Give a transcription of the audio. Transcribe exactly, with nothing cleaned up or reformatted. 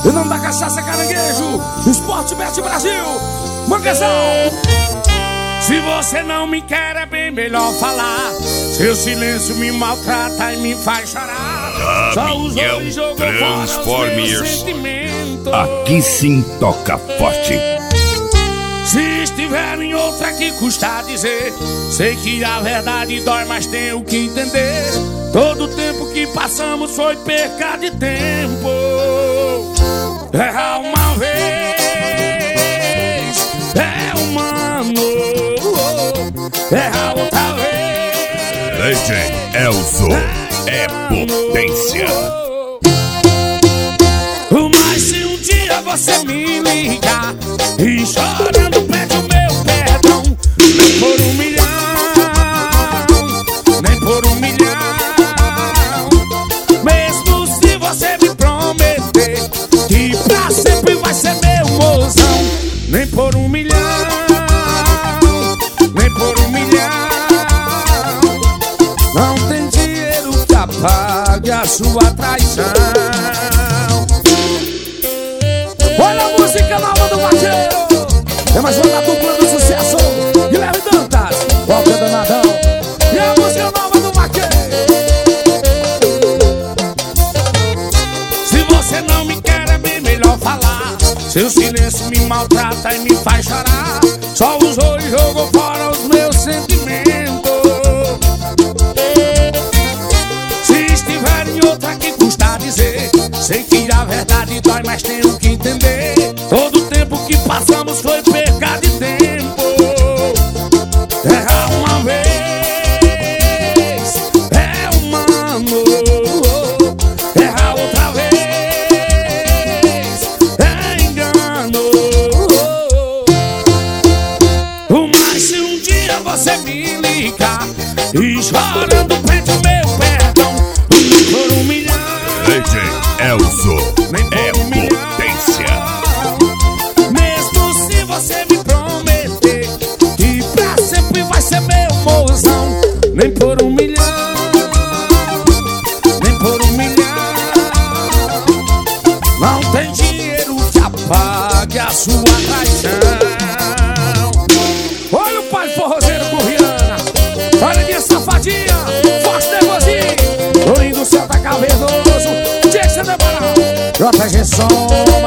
Em nome da Cachaça Caranguejo, Esporte Bet Brasil, Manguezão. Se você não me quer, é bem melhor falar. Seu silêncio me maltrata e me faz chorar. Caminhão Transformers. Aqui sim toca forte. Se estiver em outra que custa dizer, sei que a verdade dói, mas tenho que entender. Todo o tempo que passamos foi perca de tempo. Errar uma vez é humano, errar outra vez. D J Elzo é potência. Mas se um dia você me ligar e chorando pede o meu perdão, nem por um milhão, nem por um milhão. Mesmo se você me prometer que pra sempre vai ser meu mozão, nem por um milhão, nem por um milhão. Não tem dinheiro que apague a sua traição. Olha a música nova do Vaqueiro. É mais uma da dupla do sucesso, Guilherme Dantas, Walter Danadão. E a música nova do Vaqueiro. Se você não me quer, é bem melhor falar. Seu silêncio me maltrata e me faz chorar. Só usou e jogou fora os meus sentimentos. Se estiver em outra que custa dizer, sei que a verdade dói, mas tenho que entender. Todo o tempo que passamos foi perca de tempo. Errar uma vez é humano, errar outra vez é engano. Mas se um dia você me ligar e chorando pede o meu perdão, por um milhão, D J Elzo é potência. Mesmo se você me prometer que pra sempre vai ser meu mozão, nem por um milhão, nem por um milhão. Não tem dinheiro que apague a sua traição. Olha o pai forrozeiro com Rihanna. Olha minha safadinha, forte nervosinho. O lindo céu tá cavernoso. J G Som.